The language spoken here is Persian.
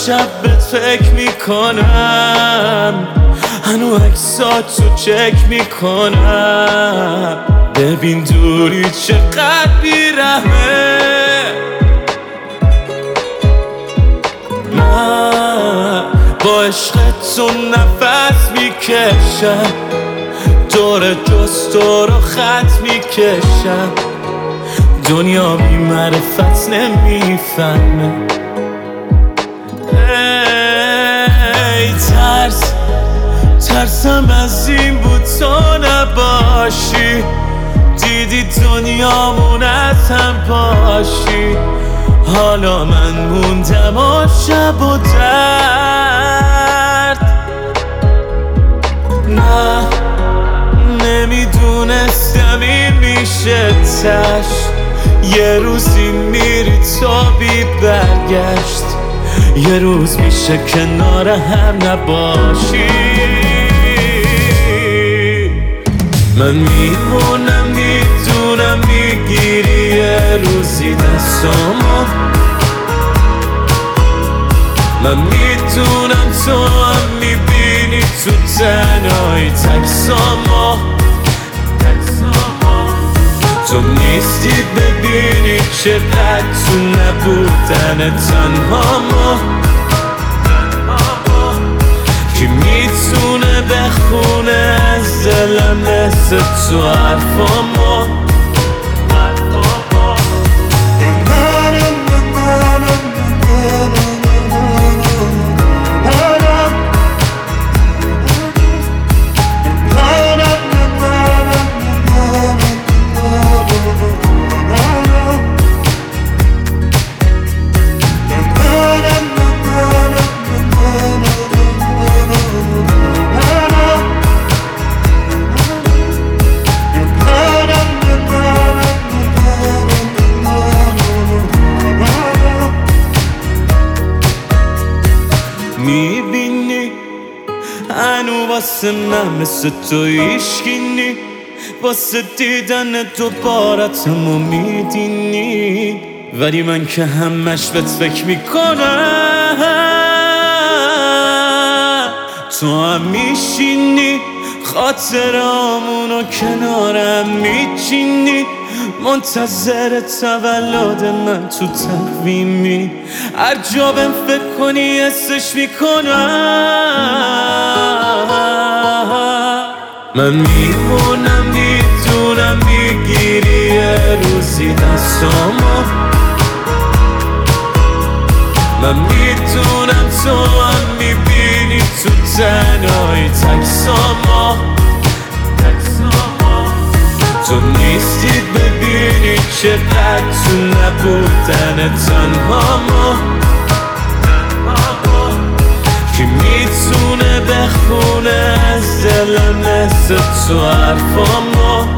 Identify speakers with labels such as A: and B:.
A: شب بهت فکر میکنم، هنو عکساتو چک میکنم. ببین دوری چقدر بیرحمه، من با عشق تو نفس میکشم، دور جز تو رو خط میکشم. دنیا بی معرفت نمیفهمه. ای ترسم از این بود تو نباشی، دیدی دنیامون از هم پاشی. حالا من موندم و شب و درد. نه نمیدونستم این میشه تش، یه روزی میری تو بی برگشت، یه روز میشه کنار هم نباشی. من میمونم میدونم میگیری یه روزی دستامو، من میدونم تو هم میبینی تو تنهایی تکسامو. تو نیستی ببینی چقدر تو نبودن تنهامو. کی میتونه بخونه از دلم مثل تو حرفامو. میبینی هنو واسه من مثل تو هیشکی نی، واسه دیدن دوبارتمو میدینی. ولی من که همش بهت فکر میکنم، تو هم میشینی خاطرامونو کنارم میچینی. منتظر تولد من تو تقویمی، هر جا بهم فکر کنی حسش میکنم. من میمونم میدونم میگیری یه روزی دستامو، من میدونم تو هم میبینی تو تنهایی تکسامو. تو نیستی ببینی چقدر تو نبودن تنهامو. کی میتونه بخونه از دلم مثل تو حرفامو.